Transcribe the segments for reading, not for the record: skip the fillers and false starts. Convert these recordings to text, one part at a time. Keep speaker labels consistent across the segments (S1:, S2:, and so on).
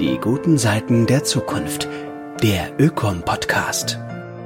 S1: Die guten Seiten der Zukunft. Der Ökom-Podcast.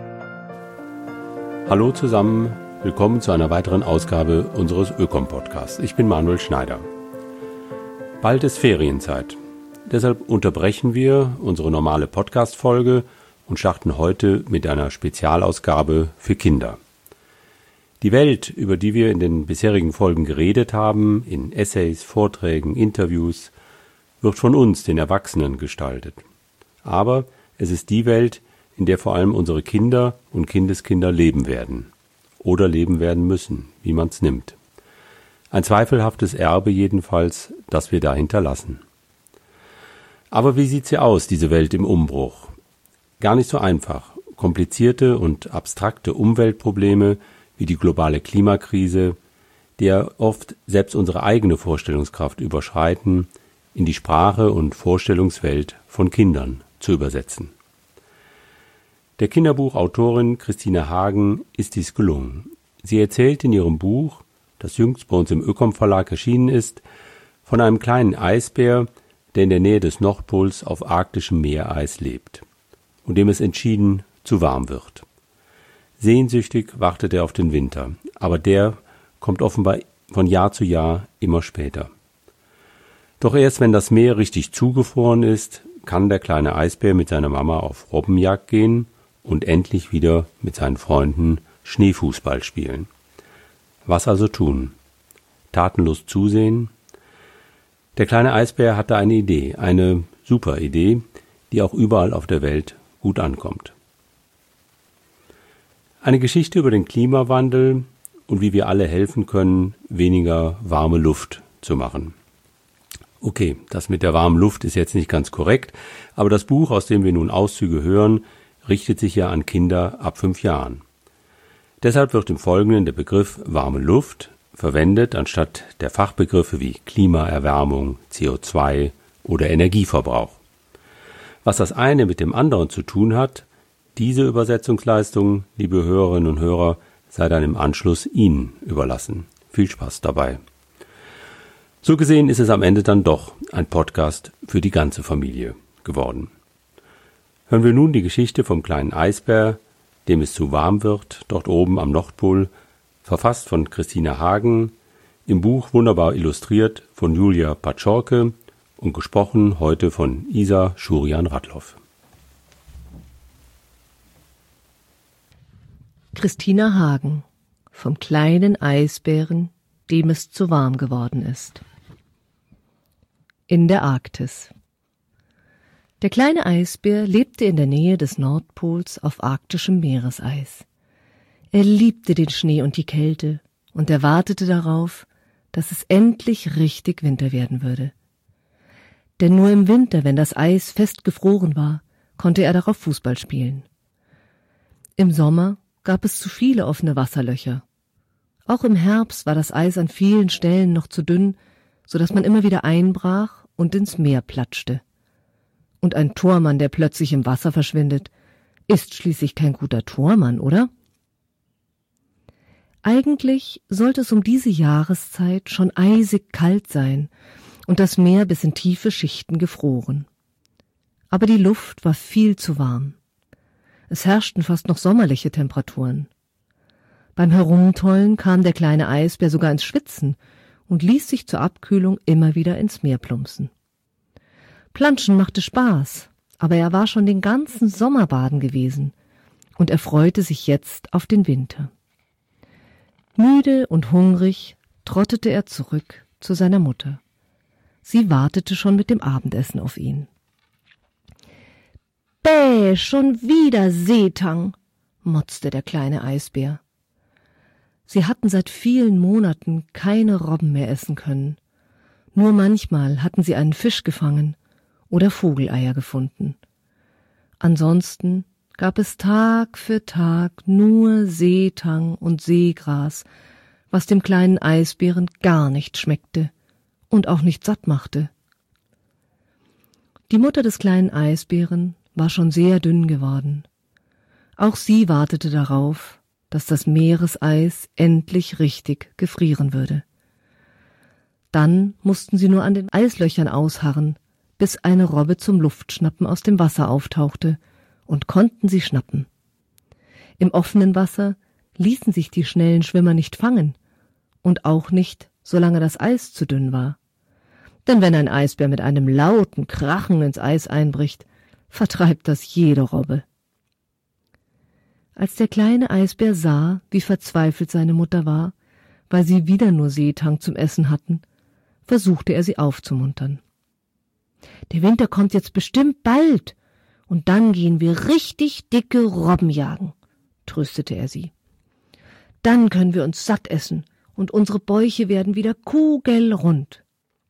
S2: Hallo zusammen, willkommen zu einer weiteren Ausgabe unseres Ökom-Podcasts. Ich bin Manuel Schneider. Bald ist Ferienzeit. Deshalb unterbrechen wir unsere normale Podcast-Folge und starten heute mit einer Spezialausgabe für Kinder. Die Welt, über die wir in den bisherigen Folgen geredet haben, in Essays, Vorträgen, Interviews, wird von uns, den Erwachsenen, gestaltet. Aber es ist die Welt, in der vor allem unsere Kinder und Kindeskinder leben werden. Oder leben werden müssen, wie man es nimmt. Ein zweifelhaftes Erbe jedenfalls, das wir da hinterlassen. Aber wie sieht sie aus, diese Welt im Umbruch? Gar nicht so einfach. Komplizierte und abstrakte Umweltprobleme wie die globale Klimakrise, die ja oft selbst unsere eigene Vorstellungskraft überschreiten, in die Sprache und Vorstellungswelt von Kindern zu übersetzen. Der Kinderbuchautorin Christine Hagen ist dies gelungen. Sie erzählt in ihrem Buch, das jüngst bei uns im Ökom Verlag erschienen ist, von einem kleinen Eisbär, der in der Nähe des Nordpols auf arktischem Meereis lebt und dem es entschieden zu warm wird. Sehnsüchtig wartet er auf den Winter, aber der kommt offenbar von Jahr zu Jahr immer später. Doch erst wenn das Meer richtig zugefroren ist, kann der kleine Eisbär mit seiner Mama auf Robbenjagd gehen und endlich wieder mit seinen Freunden Schneefußball spielen. Was also tun? Tatenlos zusehen? Der kleine Eisbär hatte eine Idee, eine super Idee, die auch überall auf der Welt gut ankommt. Eine Geschichte über den Klimawandel und wie wir alle helfen können, weniger warme Luft zu machen. Okay, das mit der warmen Luft ist jetzt nicht ganz korrekt, aber das Buch, aus dem wir nun Auszüge hören, richtet sich ja an Kinder ab 5 Jahren. Deshalb wird im Folgenden der Begriff warme Luft verwendet, anstatt der Fachbegriffe wie Klimaerwärmung, CO2 oder Energieverbrauch. Was das eine mit dem anderen zu tun hat, diese Übersetzungsleistung, liebe Hörerinnen und Hörer, sei dann im Anschluss Ihnen überlassen. Viel Spaß dabei. So gesehen ist es am Ende dann doch ein Podcast für die ganze Familie geworden. Hören wir nun die Geschichte vom kleinen Eisbär, dem es zu warm wird, dort oben am Nordpol, verfasst von Christine Hagen, im Buch wunderbar illustriert von Julia Paczorke und gesprochen heute von Isa Schurian-Radloff.
S3: Christine Hagen, vom kleinen Eisbären, dem es zu warm geworden ist. In der Arktis. Der kleine Eisbär lebte in der Nähe des Nordpols auf arktischem Meereseis. Er liebte den Schnee und die Kälte und er wartete darauf, dass es endlich richtig Winter werden würde. Denn nur im Winter, wenn das Eis fest gefroren war, konnte er darauf Fußball spielen. Im Sommer gab es zu viele offene Wasserlöcher. Auch im Herbst war das Eis an vielen Stellen noch zu dünn, so dass man immer wieder einbrach und ins Meer platschte. Und ein Tormann, der plötzlich im Wasser verschwindet, ist schließlich kein guter Tormann, oder? Eigentlich sollte es um diese Jahreszeit schon eisig kalt sein und das Meer bis in tiefe Schichten gefroren. Aber die Luft war viel zu warm. Es herrschten fast noch sommerliche Temperaturen. Beim Herumtollen kam der kleine Eisbär sogar ins Schwitzen und ließ sich zur Abkühlung immer wieder ins Meer plumpsen. Planschen machte Spaß, aber er war schon den ganzen Sommer baden gewesen und er freute sich jetzt auf den Winter. Müde und hungrig trottete er zurück zu seiner Mutter. Sie wartete schon mit dem Abendessen auf ihn. »Bäh, schon wieder Seetang«, motzte der kleine Eisbär. Sie hatten seit vielen Monaten keine Robben mehr essen können. Nur manchmal hatten sie einen Fisch gefangen oder Vogeleier gefunden. Ansonsten gab es Tag für Tag nur Seetang und Seegras, was dem kleinen Eisbären gar nicht schmeckte und auch nicht satt machte. Die Mutter des kleinen Eisbären war schon sehr dünn geworden. Auch sie wartete darauf, dass das Meereseis endlich richtig gefrieren würde. Dann mussten sie nur an den Eislöchern ausharren, bis eine Robbe zum Luftschnappen aus dem Wasser auftauchte, und konnten sie schnappen. Im offenen Wasser ließen sich die schnellen Schwimmer nicht fangen, und auch nicht, solange das Eis zu dünn war. Denn wenn ein Eisbär mit einem lauten Krachen ins Eis einbricht, vertreibt das jede Robbe. Als der kleine Eisbär sah, wie verzweifelt seine Mutter war, weil sie wieder nur Seetang zum Essen hatten, versuchte er sie aufzumuntern. »Der Winter kommt jetzt bestimmt bald, und dann gehen wir richtig dicke Robben jagen«, tröstete er sie. »Dann können wir uns satt essen, und unsere Bäuche werden wieder kugelrund.«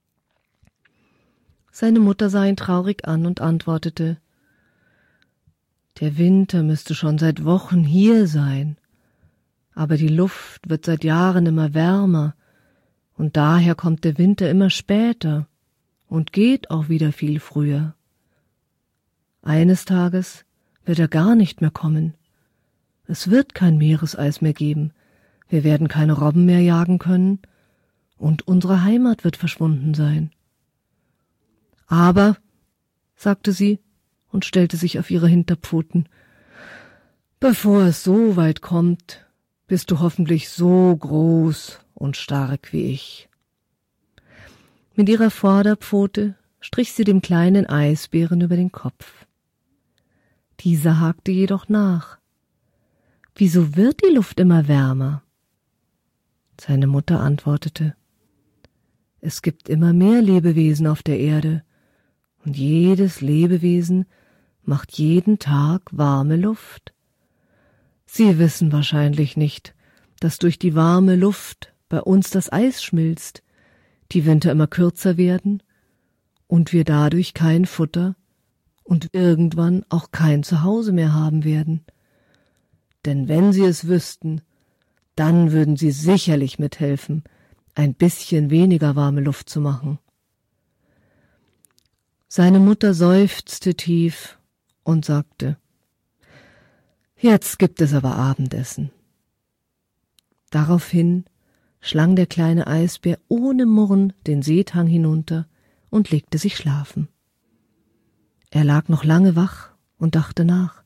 S3: Seine Mutter sah ihn traurig an und antwortete, »Der Winter müsste schon seit Wochen hier sein, aber die Luft wird seit Jahren immer wärmer, und daher kommt der Winter immer später und geht auch wieder viel früher. Eines Tages wird er gar nicht mehr kommen. Es wird kein Meereseis mehr geben, wir werden keine Robben mehr jagen können, und unsere Heimat wird verschwunden sein.« »Aber«, sagte sie und stellte sich auf ihre Hinterpfoten, »bevor es so weit kommt, bist du hoffentlich so groß und stark wie ich.« Mit ihrer Vorderpfote strich sie dem kleinen Eisbären über den Kopf. Dieser hakte jedoch nach. »Wieso wird die Luft immer wärmer?« Seine Mutter antwortete, »Es gibt immer mehr Lebewesen auf der Erde, und jedes Lebewesen macht jeden Tag warme Luft. Sie wissen wahrscheinlich nicht, dass durch die warme Luft bei uns das Eis schmilzt, die Winter immer kürzer werden und wir dadurch kein Futter und irgendwann auch kein Zuhause mehr haben werden. Denn wenn Sie es wüssten, dann würden Sie sicherlich mithelfen, ein bisschen weniger warme Luft zu machen.« Seine Mutter seufzte tief und sagte, »Jetzt gibt es aber Abendessen.« Daraufhin schlang der kleine Eisbär ohne Murren den Seetang hinunter und legte sich schlafen. Er lag noch lange wach und dachte nach.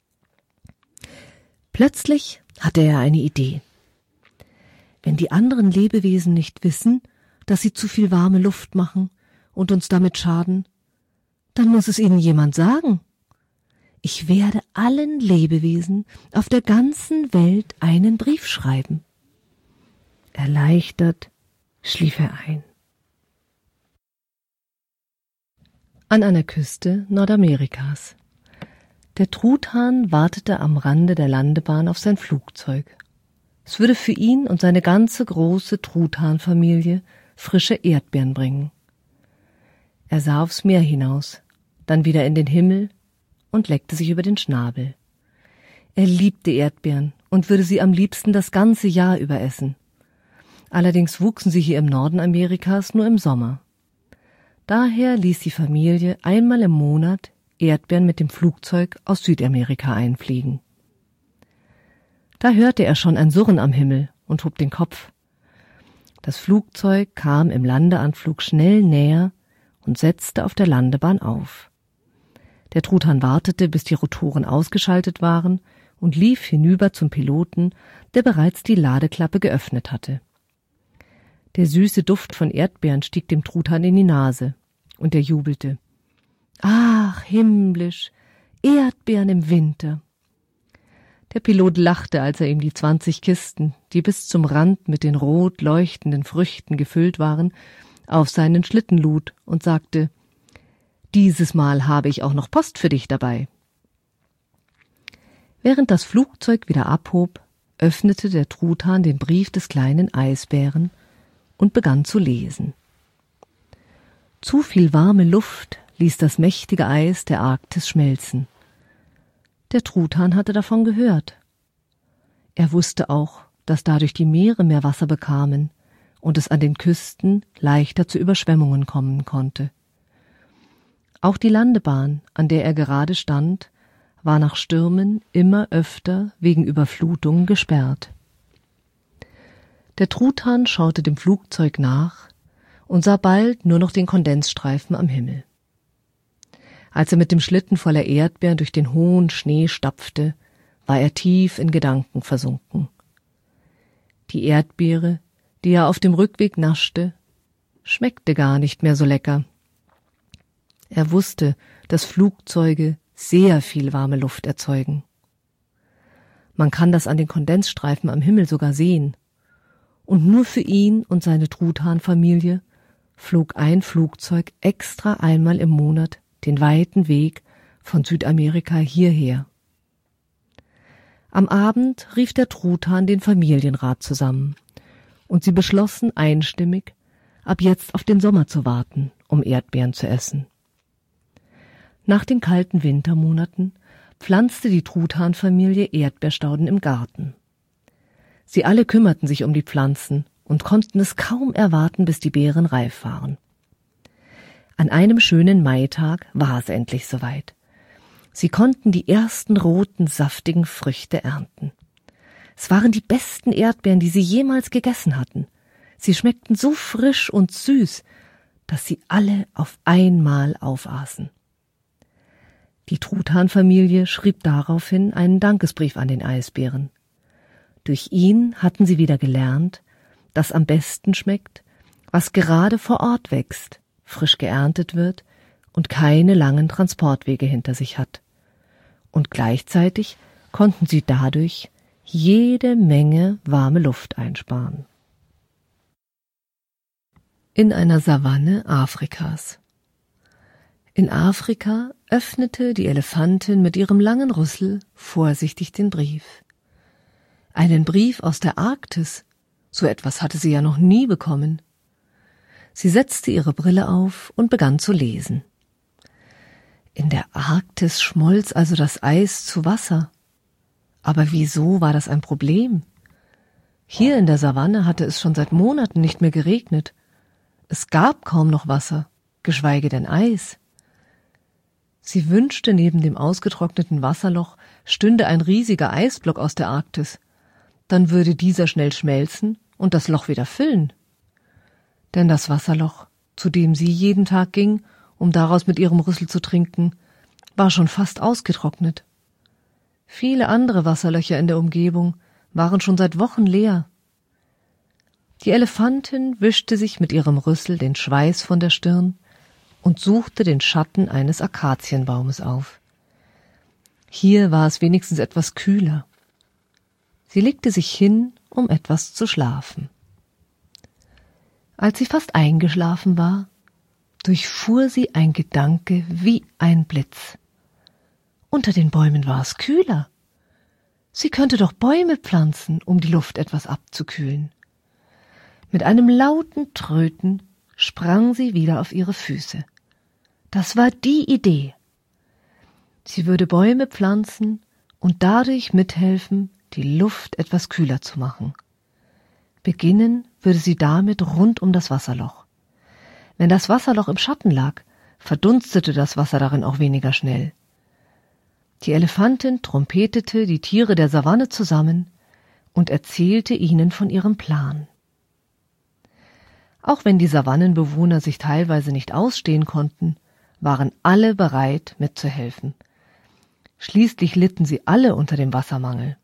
S3: Plötzlich hatte er eine Idee. Wenn die anderen Lebewesen nicht wissen, dass sie zu viel warme Luft machen und uns damit schaden, dann muss es ihnen jemand sagen. Ich werde allen Lebewesen auf der ganzen Welt einen Brief schreiben. Erleichtert schlief er ein. An einer Küste Nordamerikas. Der Truthahn wartete am Rande der Landebahn auf sein Flugzeug. Es würde für ihn und seine ganze große Truthahnfamilie frische Erdbeeren bringen. Er sah aufs Meer hinaus, dann wieder in den Himmel und leckte sich über den Schnabel. Er liebte Erdbeeren und würde sie am liebsten das ganze Jahr über essen. Allerdings wuchsen sie hier im Norden Amerikas nur im Sommer. Daher ließ die Familie einmal im Monat Erdbeeren mit dem Flugzeug aus Südamerika einfliegen. Da hörte er schon ein Surren am Himmel und hob den Kopf. Das Flugzeug kam im Landeanflug schnell näher und setzte auf der Landebahn auf. Der Truthahn wartete, bis die Rotoren ausgeschaltet waren und lief hinüber zum Piloten, der bereits die Ladeklappe geöffnet hatte. Der süße Duft von Erdbeeren stieg dem Truthahn in die Nase, und er jubelte. »Ach, himmlisch, Erdbeeren im Winter!« Der Pilot lachte, als er ihm die 20 Kisten, die bis zum Rand mit den rot leuchtenden Früchten gefüllt waren, auf seinen Schlitten lud und sagte, »Dieses Mal habe ich auch noch Post für dich dabei.« Während das Flugzeug wieder abhob, öffnete der Truthahn den Brief des kleinen Eisbären und begann zu lesen. Zu viel warme Luft ließ das mächtige Eis der Arktis schmelzen. Der Truthahn hatte davon gehört. Er wusste auch, dass dadurch die Meere mehr Wasser bekamen und es an den Küsten leichter zu Überschwemmungen kommen konnte. Auch die Landebahn, an der er gerade stand, war nach Stürmen immer öfter wegen Überflutungen gesperrt. Der Truthahn schaute dem Flugzeug nach und sah bald nur noch den Kondensstreifen am Himmel. Als er mit dem Schlitten voller Erdbeeren durch den hohen Schnee stapfte, war er tief in Gedanken versunken. Die Erdbeere, die er auf dem Rückweg naschte, schmeckte gar nicht mehr so lecker. Er wusste, dass Flugzeuge sehr viel warme Luft erzeugen. Man kann das an den Kondensstreifen am Himmel sogar sehen. Und nur für ihn und seine Truthahnfamilie flog ein Flugzeug extra einmal im Monat den weiten Weg von Südamerika hierher. Am Abend rief der Truthahn den Familienrat zusammen, und sie beschlossen einstimmig, ab jetzt auf den Sommer zu warten, um Erdbeeren zu essen. Nach den kalten Wintermonaten pflanzte die Truthahnfamilie Erdbeerstauden im Garten. Sie alle kümmerten sich um die Pflanzen und konnten es kaum erwarten, bis die Beeren reif waren. An einem schönen Maitag war es endlich soweit. Sie konnten die ersten roten, saftigen Früchte ernten. Es waren die besten Erdbeeren, die sie jemals gegessen hatten. Sie schmeckten so frisch und süß, dass sie alle auf einmal aufaßen. Die Truthahnfamilie schrieb daraufhin einen Dankesbrief an den Eisbären. Durch ihn hatten sie wieder gelernt, dass am besten schmeckt, was gerade vor Ort wächst, frisch geerntet wird und keine langen Transportwege hinter sich hat. Und gleichzeitig konnten sie dadurch jede Menge warme Luft einsparen. In einer Savanne Afrikas. In Afrika öffnete die Elefantin mit ihrem langen Rüssel vorsichtig den Brief. Einen Brief aus der Arktis, so etwas hatte sie ja noch nie bekommen. Sie setzte ihre Brille auf und begann zu lesen. In der Arktis schmolz also das Eis zu Wasser. Aber wieso war das ein Problem? Hier in der Savanne hatte es schon seit Monaten nicht mehr geregnet. Es gab kaum noch Wasser, geschweige denn Eis. Sie wünschte, neben dem ausgetrockneten Wasserloch stünde ein riesiger Eisblock aus der Arktis. Dann würde dieser schnell schmelzen und das Loch wieder füllen. Denn das Wasserloch, zu dem sie jeden Tag ging, um daraus mit ihrem Rüssel zu trinken, war schon fast ausgetrocknet. Viele andere Wasserlöcher in der Umgebung waren schon seit Wochen leer. Die Elefantin wischte sich mit ihrem Rüssel den Schweiß von der Stirn und suchte den Schatten eines Akazienbaumes auf. Hier war es wenigstens etwas kühler. Sie legte sich hin, um etwas zu schlafen. Als sie fast eingeschlafen war, durchfuhr sie ein Gedanke wie ein Blitz. Unter den Bäumen war es kühler. Sie könnte doch Bäume pflanzen, um die Luft etwas abzukühlen. Mit einem lauten Tröten sprang sie wieder auf ihre Füße. Das war die Idee. Sie würde Bäume pflanzen und dadurch mithelfen, die Luft etwas kühler zu machen. Beginnen würde sie damit rund um das Wasserloch. Wenn das Wasserloch im Schatten lag, verdunstete das Wasser darin auch weniger schnell. Die Elefantin trompetete die Tiere der Savanne zusammen und erzählte ihnen von ihrem Plan. Auch wenn die Savannenbewohner sich teilweise nicht ausstehen konnten, waren alle bereit, mitzuhelfen. Schließlich litten sie alle unter dem Wassermangel.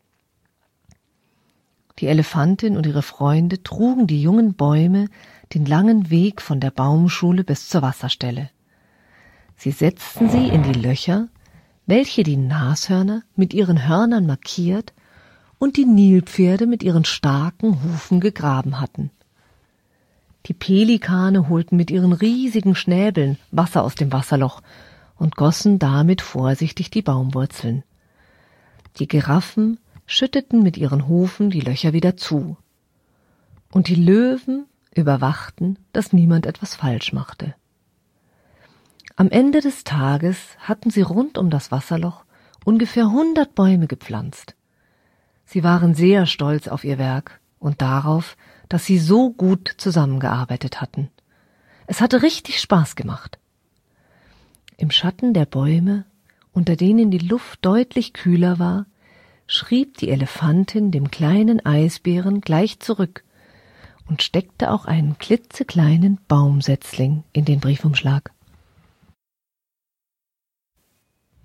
S3: Die Elefantin und ihre Freunde trugen die jungen Bäume den langen Weg von der Baumschule bis zur Wasserstelle. Sie setzten sie in die Löcher, welche die Nashörner mit ihren Hörnern markiert und die Nilpferde mit ihren starken Hufen gegraben hatten. Die Pelikane holten mit ihren riesigen Schnäbeln Wasser aus dem Wasserloch und gossen damit vorsichtig die Baumwurzeln. Die Giraffen schütteten mit ihren Hufen die Löcher wieder zu. Und die Löwen überwachten, dass niemand etwas falsch machte. Am Ende des Tages hatten sie rund um das Wasserloch ungefähr 100 Bäume gepflanzt. Sie waren sehr stolz auf ihr Werk und darauf, dass sie so gut zusammengearbeitet hatten. Es hatte richtig Spaß gemacht. Im Schatten der Bäume, unter denen die Luft deutlich kühler war, schrieb die Elefantin dem kleinen Eisbären gleich zurück und steckte auch einen klitzekleinen Baumsetzling in den Briefumschlag.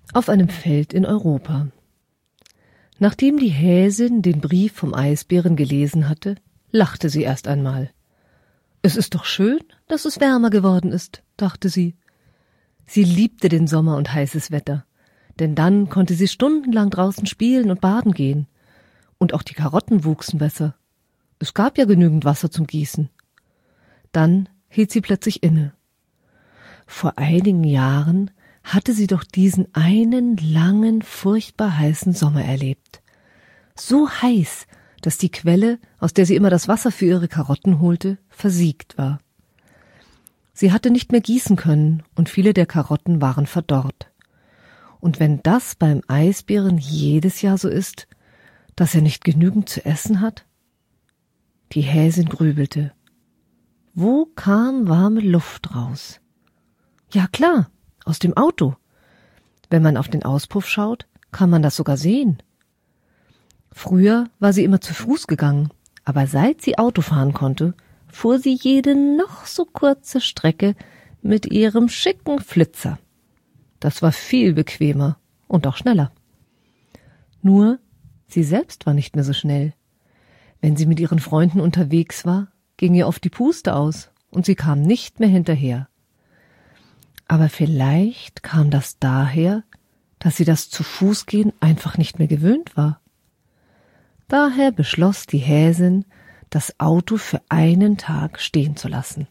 S3: Auf einem Feld in Europa. Nachdem die Häsin den Brief vom Eisbären gelesen hatte, lachte sie erst einmal. »Es ist doch schön, dass es wärmer geworden ist«, dachte sie. Sie liebte den Sommer und heißes Wetter, denn dann konnte sie stundenlang draußen spielen und baden gehen. Und auch die Karotten wuchsen besser. Es gab ja genügend Wasser zum Gießen. Dann hielt sie plötzlich inne. Vor einigen Jahren hatte sie doch diesen einen langen, furchtbar heißen Sommer erlebt. So heiß, dass die Quelle, aus der sie immer das Wasser für ihre Karotten holte, versiegt war. Sie hatte nicht mehr gießen können und viele der Karotten waren verdorrt. Und wenn das beim Eisbären jedes Jahr so ist, dass er nicht genügend zu essen hat? Die Häsin grübelte. Wo kam warme Luft raus? Ja klar, aus dem Auto. Wenn man auf den Auspuff schaut, kann man das sogar sehen. Früher war sie immer zu Fuß gegangen, aber seit sie Auto fahren konnte, fuhr sie jede noch so kurze Strecke mit ihrem schicken Flitzer. Das war viel bequemer und auch schneller. Nur, sie selbst war nicht mehr so schnell. Wenn sie mit ihren Freunden unterwegs war, ging ihr oft die Puste aus und sie kam nicht mehr hinterher. Aber vielleicht kam das daher, dass sie das Zu-Fuß-Gehen einfach nicht mehr gewöhnt war. Daher beschloss die Häsin, das Auto für einen Tag stehen zu lassen.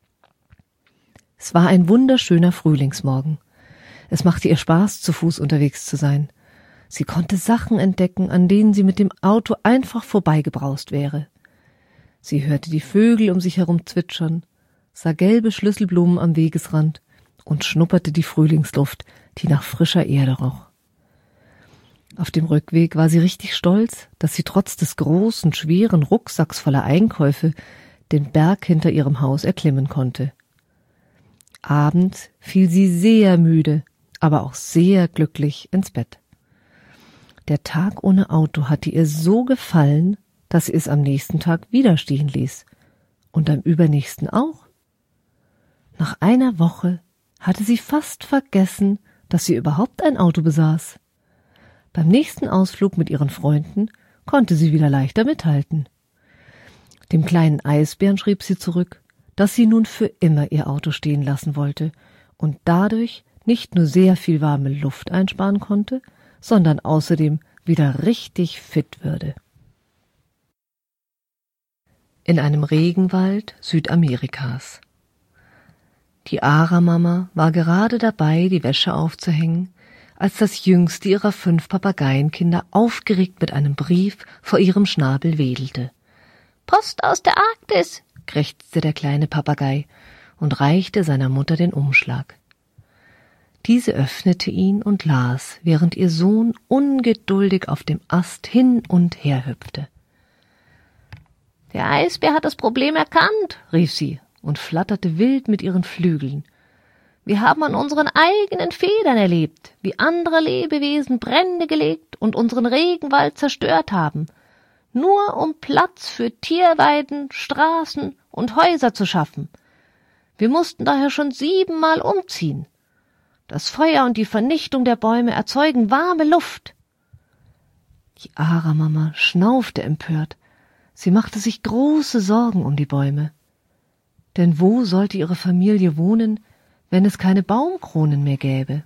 S3: Es war ein wunderschöner Frühlingsmorgen. Es machte ihr Spaß, zu Fuß unterwegs zu sein. Sie konnte Sachen entdecken, an denen sie mit dem Auto einfach vorbeigebraust wäre. Sie hörte die Vögel um sich herum zwitschern, sah gelbe Schlüsselblumen am Wegesrand und schnupperte die Frühlingsluft, die nach frischer Erde roch. Auf dem Rückweg war sie richtig stolz, dass sie trotz des großen, schweren Rucksacks voller Einkäufe den Berg hinter ihrem Haus erklimmen konnte. Abends fiel sie sehr müde, aber auch sehr glücklich ins Bett. Der Tag ohne Auto hatte ihr so gefallen, dass sie es am nächsten Tag wieder stehen ließ. Und am übernächsten auch. Nach einer Woche hatte sie fast vergessen, dass sie überhaupt ein Auto besaß. Beim nächsten Ausflug mit ihren Freunden konnte sie wieder leichter mithalten. Dem kleinen Eisbären schrieb sie zurück, dass sie nun für immer ihr Auto stehen lassen wollte und dadurch nicht nur sehr viel warme Luft einsparen konnte, sondern außerdem wieder richtig fit würde. In einem Regenwald Südamerikas. Die Ara-Mama war gerade dabei, die Wäsche aufzuhängen, als das jüngste ihrer 5 Papageienkinder aufgeregt mit einem Brief vor ihrem Schnabel wedelte. »Post aus der Arktis«, krächzte der kleine Papagei und reichte seiner Mutter den Umschlag. Diese öffnete ihn und las, während ihr Sohn ungeduldig auf dem Ast hin und her hüpfte. »Der Eisbär hat das Problem erkannt«, rief sie und flatterte wild mit ihren Flügeln. »Wir haben an unseren eigenen Federn erlebt, wie andere Lebewesen Brände gelegt und unseren Regenwald zerstört haben, nur um Platz für Tierweiden, Straßen und Häuser zu schaffen. Wir mussten daher schon 7-mal umziehen. Das Feuer und die Vernichtung der Bäume erzeugen warme Luft.« Die Ara-Mama schnaufte empört. Sie machte sich große Sorgen um die Bäume. Denn wo sollte ihre Familie wohnen, wenn es keine Baumkronen mehr gäbe?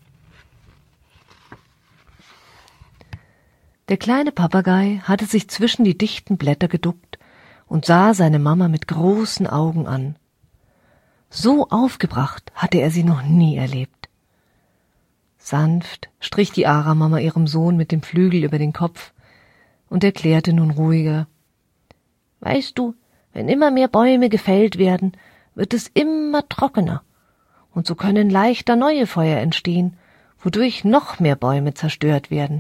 S3: Der kleine Papagei hatte sich zwischen die dichten Blätter geduckt und sah seine Mama mit großen Augen an. So aufgebracht hatte er sie noch nie erlebt. Sanft strich die Ara-Mama ihrem Sohn mit dem Flügel über den Kopf und erklärte nun ruhiger: »Weißt du, wenn immer mehr Bäume gefällt werden, wird es immer trockener. Und so können leichter neue Feuer entstehen, wodurch noch mehr Bäume zerstört werden.«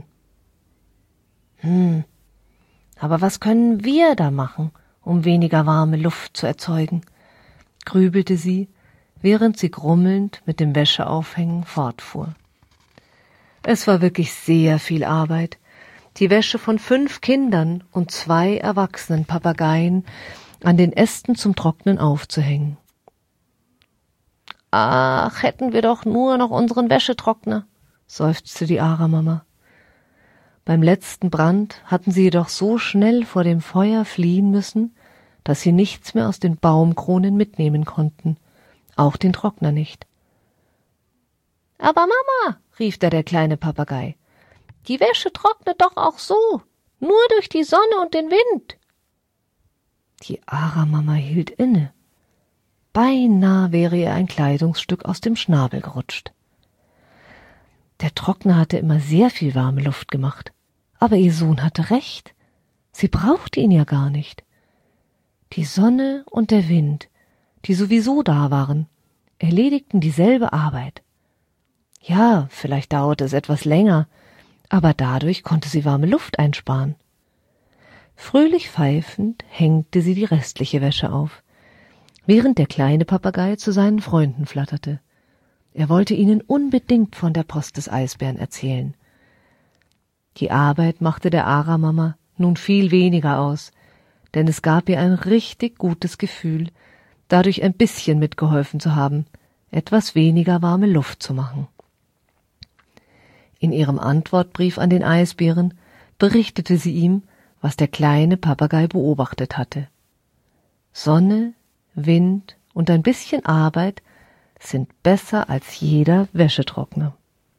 S3: Aber was können wir da machen, um weniger warme Luft zu erzeugen?« grübelte sie, während sie grummelnd mit dem Wäscheaufhängen fortfuhr. Es war wirklich sehr viel Arbeit, die Wäsche von 5 Kindern und 2 erwachsenen Papageien an den Ästen zum Trocknen aufzuhängen. »Ach, hätten wir doch nur noch unseren Wäschetrockner«, seufzte die Ara-Mama. Beim letzten Brand hatten sie jedoch so schnell vor dem Feuer fliehen müssen, dass sie nichts mehr aus den Baumkronen mitnehmen konnten, auch den Trockner nicht. »Aber Mama«, rief da der kleine Papagei, »die Wäsche trocknet doch auch so, nur durch die Sonne und den Wind.« Die Ara-Mama hielt inne. Beinahe wäre ihr ein Kleidungsstück aus dem Schnabel gerutscht. Der Trockner hatte immer sehr viel warme Luft gemacht, aber ihr Sohn hatte recht. Sie brauchte ihn ja gar nicht. Die Sonne und der Wind, die sowieso da waren, erledigten dieselbe Arbeit. Ja, vielleicht dauerte es etwas länger, aber dadurch konnte sie warme Luft einsparen. Fröhlich pfeifend hängte sie die restliche Wäsche auf, während der kleine Papagei zu seinen Freunden flatterte. Er wollte ihnen unbedingt von der Post des Eisbären erzählen. Die Arbeit machte der Ara-Mama nun viel weniger aus, denn es gab ihr ein richtig gutes Gefühl, dadurch ein bisschen mitgeholfen zu haben, etwas weniger warme Luft zu machen. In ihrem Antwortbrief an den Eisbären berichtete sie ihm, was der kleine Papagei beobachtet hatte. Sonne, Wind und ein bisschen Arbeit sind besser als jeder Wäschetrockner.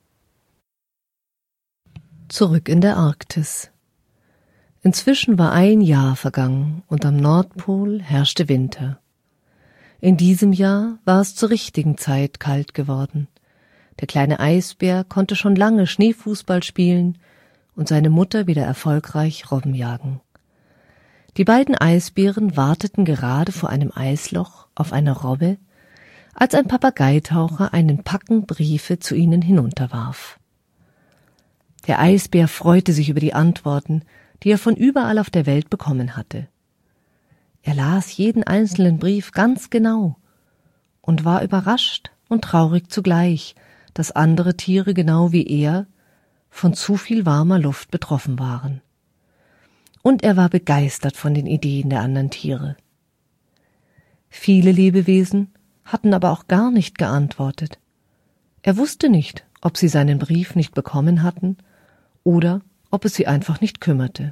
S3: Zurück in der Arktis. Inzwischen war ein Jahr vergangen und am Nordpol herrschte Winter. In diesem Jahr war es zur richtigen Zeit kalt geworden. Der kleine Eisbär konnte schon lange Schneefußball spielen und seine Mutter wieder erfolgreich Robben jagen. Die beiden Eisbären warteten gerade vor einem Eisloch auf eine Robbe, als ein Papageitaucher einen Packen Briefe zu ihnen hinunterwarf. Der Eisbär freute sich über die Antworten, die er von überall auf der Welt bekommen hatte. Er las jeden einzelnen Brief ganz genau und war überrascht und traurig zugleich, dass andere Tiere genau wie er von zu viel warmer Luft betroffen waren. Und er war begeistert von den Ideen der anderen Tiere. Viele Lebewesen hatten aber auch gar nicht geantwortet. Er wusste nicht, ob sie seinen Brief nicht bekommen hatten oder ob es sie einfach nicht kümmerte.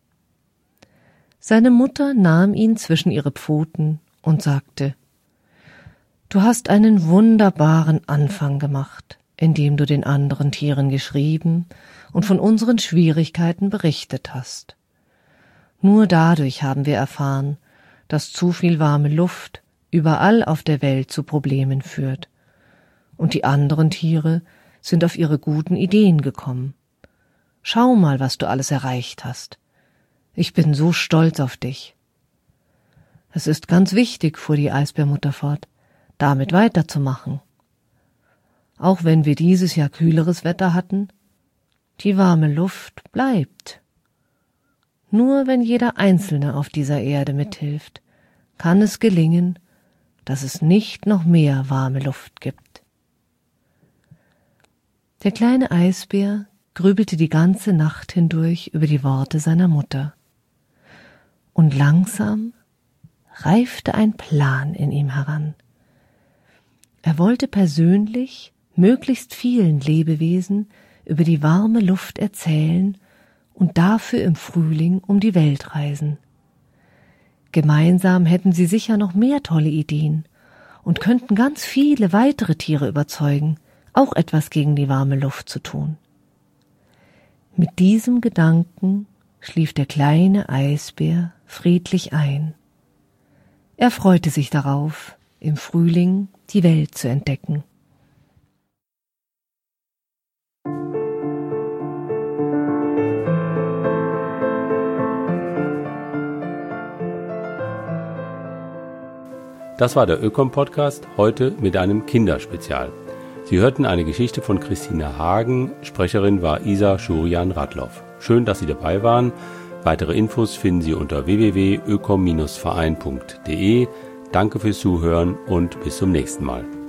S3: Seine Mutter nahm ihn zwischen ihre Pfoten und sagte: »Du hast einen wunderbaren Anfang gemacht, indem du den anderen Tieren geschrieben und von unseren Schwierigkeiten berichtet hast. Nur dadurch haben wir erfahren, dass zu viel warme Luft überall auf der Welt zu Problemen führt. Und die anderen Tiere sind auf ihre guten Ideen gekommen. Schau mal, was du alles erreicht hast. Ich bin so stolz auf dich.« »Es ist ganz wichtig«, fuhr die Eisbärmutter fort, »damit weiterzumachen. Auch wenn wir dieses Jahr kühleres Wetter hatten, die warme Luft bleibt. Nur wenn jeder Einzelne auf dieser Erde mithilft, kann es gelingen, dass es nicht noch mehr warme Luft gibt.« Der kleine Eisbär grübelte die ganze Nacht hindurch über die Worte seiner Mutter. Und langsam reifte ein Plan in ihm heran. Er wollte persönlich möglichst vielen Lebewesen über die warme Luft erzählen und dafür im Frühling um die Welt reisen. Gemeinsam hätten sie sicher noch mehr tolle Ideen und könnten ganz viele weitere Tiere überzeugen, auch etwas gegen die warme Luft zu tun. Mit diesem Gedanken schlief der kleine Eisbär friedlich ein. Er freute sich darauf, im Frühling die Welt zu entdecken.
S2: Das war der Ökom-Podcast, heute mit einem Kinderspezial. Sie hörten eine Geschichte von Christina Hagen, Sprecherin war Isa Schurian-Radloff. Schön, dass Sie dabei waren. Weitere Infos finden Sie unter www.ökom-verein.de. Danke fürs Zuhören und bis zum nächsten Mal.